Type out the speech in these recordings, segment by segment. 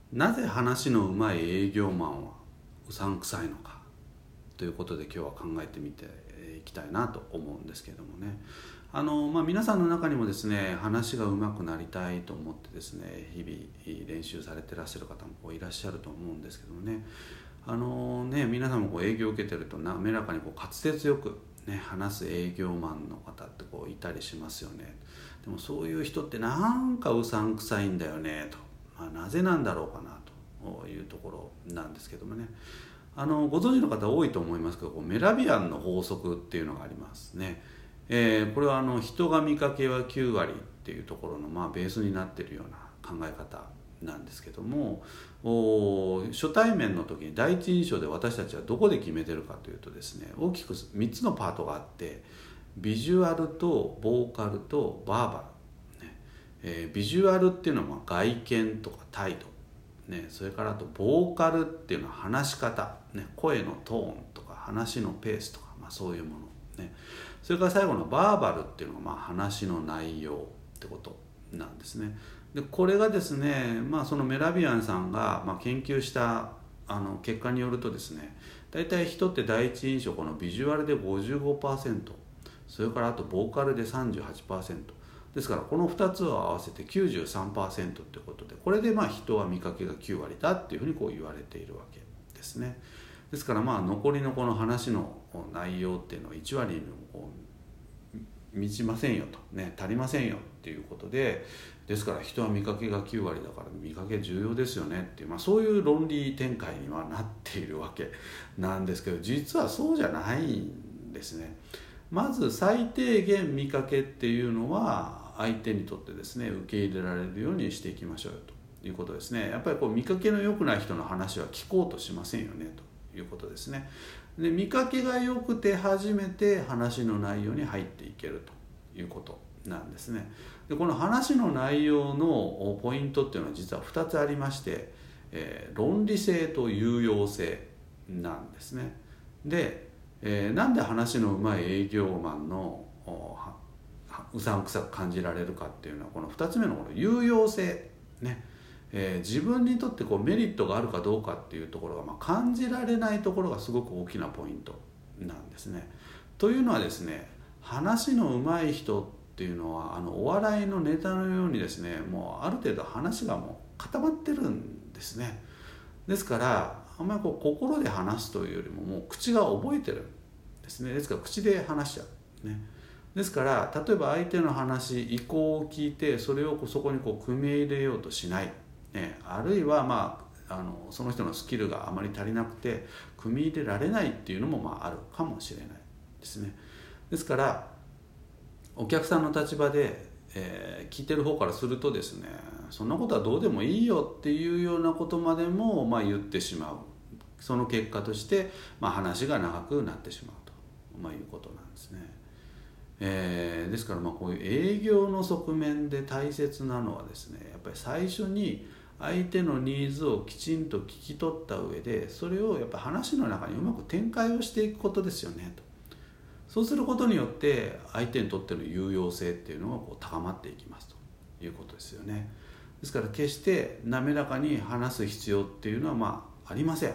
なぜ話のうまい営業マンはうさんくさいのかということで今日は考えてみていきたいなと思うんですけれどもね。皆さんの中にもですね、話がうまくなりたいと思ってですね、日々練習されてらっしゃる方もいらっしゃると思うんですけどもね。皆さんも営業を受けてると滑らかに滑舌よく話す営業マンの方っていたりしますよね。でもそういう人ってなんかうさんくさいんだよねと、なぜなんだろうかなというところなんですけどもね。ご存知の方多いと思いますけど、メラビアンの法則っていうのがありますね。これは人が見かけは9割っていうところのベースになっているような考え方なんですけども、初対面の時に第一印象で私たちはどこで決めてるかというとですね、大きく3つのパートがあって、ビジュアルとボーカルとバーバル、ビジュアルっていうのは外見とか態度、それからあとボーカルっていうのは話し方、声のトーンとか話のペースとか、そういうもの、それから最後のバーバルっていうのが話の内容ってことなんですね。でこれがですね、そのメラビアンさんが研究した結果によるとですね、大体人って第一印象このビジュアルで 55%、 それからあとボーカルで 38%ですから、この2つを合わせて 93% ということで、これで人は見かけが9割だっていうふうに言われているわけですね。ですから残りのこの話の内容っていうのは1割に満ちませんよと、足りませんよっていうことで、ですから人は見かけが9割だから見かけ重要ですよねっていう、そういう論理展開にはなっているわけなんですけど、実はそうじゃないんですね。まず最低限見かけっていうのは相手にとってですね、受け入れられるようにしていきましょうよということですね。やっぱり見かけの良くない人の話は聞こうとしませんよねということですね。で見かけが良くて初めて話の内容に入っていけるということなんですね。でこの話の内容のポイントっていうのは実は2つありまして、論理性と有用性なんですね。で、なんで話のうまい営業マンのうさんくさく感じられるかっていうのは、この2つ目のこの有用性ね。自分にとってメリットがあるかどうかっていうところが、感じられないところがすごく大きなポイントなんですね。というのはですね、話の上手い人っていうのはお笑いのネタのようにですね、もうある程度話がもう固まってるんですね。ですからあんまり心で話すというよりも、もう口が覚えてるんですね。ですから口で話しちゃうね。ですから例えば相手の話意向を聞いて、それをそこに組み入れようとしない、あるいはその人のスキルがあまり足りなくて組み入れられないっていうのもあるかもしれないですね。ですからお客さんの立場で、聞いてる方からするとですね、そんなことはどうでもいいよっていうようなことまでも言ってしまう。その結果として、話が長くなってしまうと、いうことなんですね。ですからこういう営業の側面で大切なのはですね、やっぱり最初に相手のニーズをきちんと聞き取った上で、それをやっぱり話の中にうまく展開をしていくことですよねと。そうすることによって相手にとっての有用性っていうのが高まっていきますということですよね。ですから決して滑らかに話す必要っていうのはありません、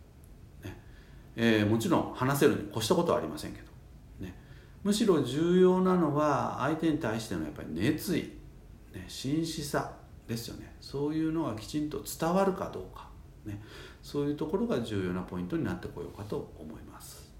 もちろん話せるに越したことはありませんけど、むしろ重要なのは相手に対してのやっぱり熱意、真摯さですよね。そういうのがきちんと伝わるかどうか、そういうところが重要なポイントになってこようかと思います。